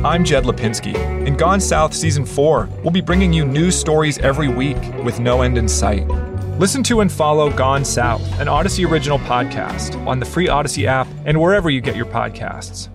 I'm Jed Lipinski. In Gone South Season 4, we'll be bringing you news stories every week with no end in sight. Listen to and follow Gone South, an Odyssey original podcast, on the free Odyssey app and wherever you get your podcasts.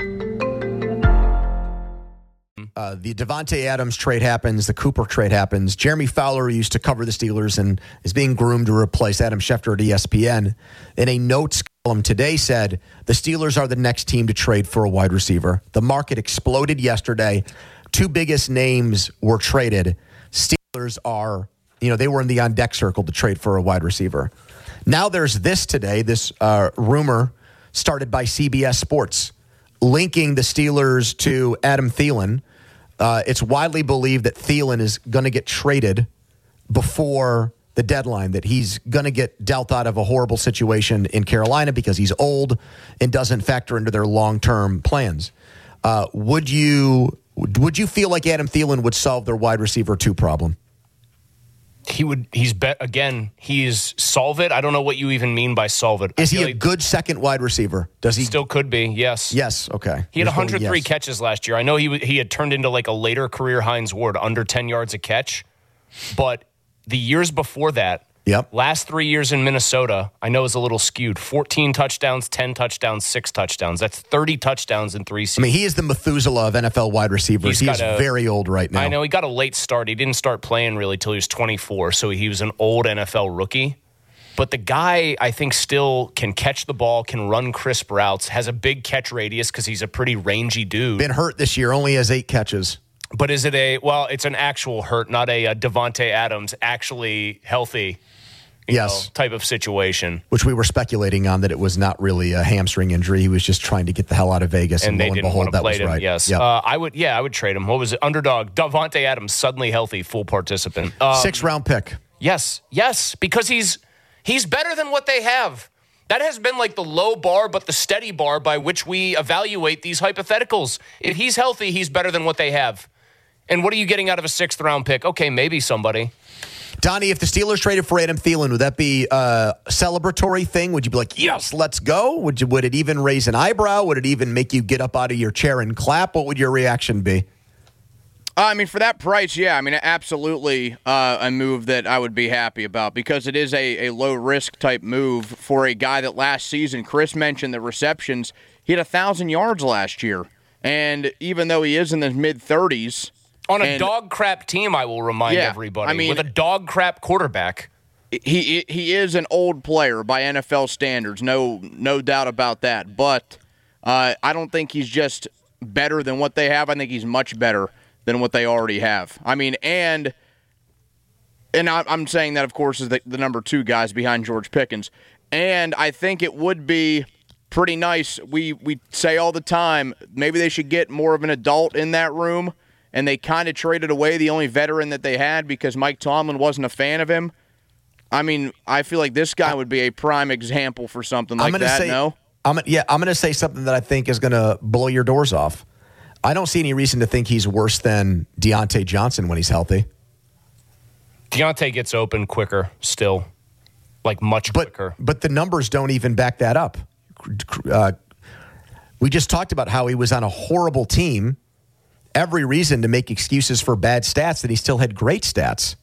The Davante Adams trade happens. The Cooper trade happens. Jeremy Fowler used to cover the Steelers and is being groomed to replace Adam Schefter at ESPN. In a notes column today said, the Steelers are the next team to trade for a wide receiver. The market exploded yesterday. Two biggest names were traded. Steelers are, they were in the on-deck circle to trade for a wide receiver. Now there's this today, this rumor started by CBS Sports, linking the Steelers to Adam Thielen. It's widely believed that Thielen is going to get traded before the deadline, that he's going to get dealt out of a horrible situation in Carolina because he's old and doesn't factor into their long-term plans. Would you feel like Adam Thielen would solve their wide receiver 2 problem? He's solve it. I don't know what you even mean by solve it. Is he a good second wide receiver? Does he still could be? Yes. Yes. Okay. He had 103 catches last year. I know he had turned into like a later career Hines Ward, under 10 yards a catch. But the years before that, last 3 years in Minnesota, I know is a little skewed. 14 touchdowns, 10 touchdowns, 6 touchdowns. That's 30 touchdowns in 3 seasons. I mean, he is the Methuselah of NFL wide receivers. He's very old right now. I know. He got a late start. He didn't start playing really till he was 24, so he was an old NFL rookie. But the guy, I think, still can catch the ball, can run crisp routes, has a big catch radius because he's a pretty rangy dude. Been hurt this year, only has 8 catches. But is it it's an actual hurt, not a Davante Adams, actually healthy type of situation. Which we were speculating on, that it was not really a hamstring injury. He was just trying to get the hell out of Vegas. And lo they and didn't behold, want to play him. Right. Yes. Yep. I would trade him. What was it? Underdog. Davante Adams, suddenly healthy, full participant. 6th-round pick. Yes, because he's better than what they have. That has been like the low bar, but the steady bar by which we evaluate these hypotheticals. If he's healthy, he's better than what they have. And what are you getting out of a 6th-round pick? Okay, maybe somebody. Donnie, if the Steelers traded for Adam Thielen, would that be a celebratory thing? Would you be like, yes, let's go? Would it even raise an eyebrow? Would it even make you get up out of your chair and clap? What would your reaction be? For that price, yeah. Absolutely a move that I would be happy about because it is a low-risk type move for a guy that last season, Chris mentioned the receptions, he had 1,000 yards last year. And even though he is in the mid-30s, on a dog crap team, I will remind everybody, with a dog crap quarterback. He is an old player by NFL standards, no doubt about that. But I don't think he's just better than what they have. I think he's much better than what they already have. And I'm saying that, of course, is the number 2 guys behind George Pickens. And I think it would be pretty nice. We say all the time, maybe they should get more of an adult in that room. And they kind of traded away the only veteran that they had because Mike Tomlin wasn't a fan of him. I feel like this guy would be a prime example for something like that, no? I'm going to say something that I think is going to blow your doors off. I don't see any reason to think he's worse than Deontay Johnson when he's healthy. Deontay gets open quicker still, much quicker. But the numbers don't even back that up. We just talked about how he was on a horrible team. Every reason to make excuses for bad stats, that he still had great stats.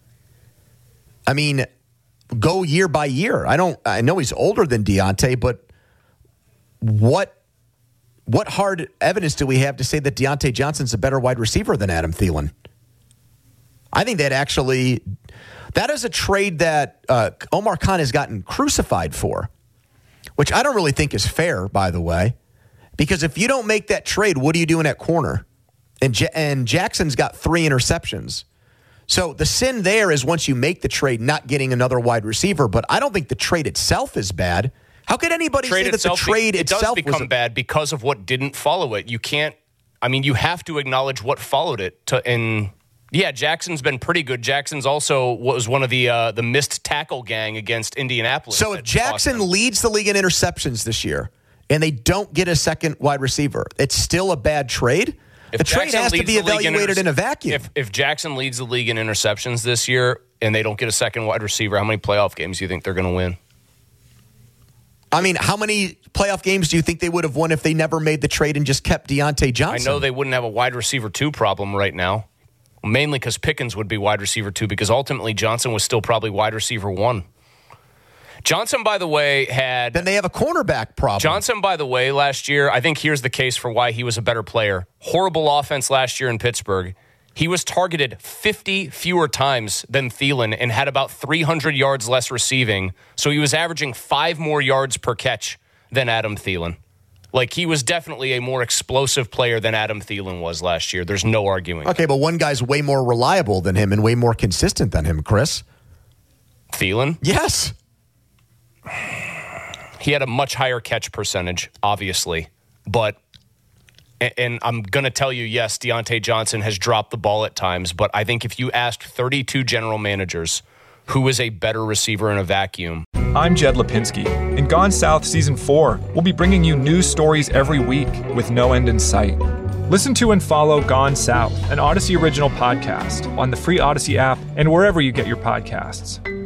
Go year by year. I know he's older than Deontay, but what hard evidence do we have to say that Deontay Johnson's a better wide receiver than Adam Thielen? I think that is a trade that Omar Khan has gotten crucified for, which I don't really think is fair, by the way, because if you don't make that trade, what are you doing at corner? And Jackson's got 3 interceptions. So the sin there is once you make the trade, not getting another wide receiver. But I don't think the trade itself is bad. How could anybody say that the trade itself does become bad because of what didn't follow it? You can't. You have to acknowledge what followed it. Jackson's been pretty good. Jackson's also was one of the missed tackle gang against Indianapolis. So if Jackson leads the league in interceptions this year and they don't get a second wide receiver, it's still a bad trade? The trade has to be evaluated in a vacuum. If Jackson leads the league in interceptions this year and they don't get a second wide receiver, how many playoff games do you think they're going to win? I mean, how many playoff games do you think they would have won if they never made the trade and just kept Deontay Johnson? I know they wouldn't have a wide receiver 2 problem right now, mainly because Pickens would be wide receiver 2 because ultimately Johnson was still probably wide receiver 1. Johnson, by the way, had... Then they have a cornerback problem. Johnson, by the way, last year, I think here's the case for why he was a better player. Horrible offense last year in Pittsburgh. He was targeted 50 fewer times than Thielen and had about 300 yards less receiving. So he was averaging 5 more yards per catch than Adam Thielen. Like, he was definitely a more explosive player than Adam Thielen was last year. There's no arguing. Okay, but one guy's way more reliable than him and way more consistent than him, Chris. Thielen? Yes. He had a much higher catch percentage, obviously. But, and I'm going to tell you, yes, Deontay Johnson has dropped the ball at times. But I think if you asked 32 general managers who is a better receiver in a vacuum. I'm Jed Lipinski. In Gone South Season 4, we'll be bringing you news stories every week with no end in sight. Listen to and follow Gone South, an Odyssey original podcast on the free Odyssey app and wherever you get your podcasts.